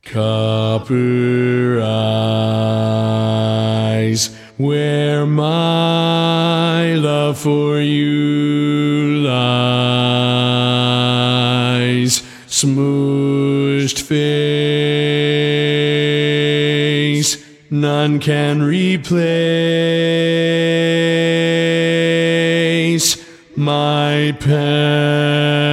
Copper eyes, where my love for you lies. Smooshed face, none can replace my pen.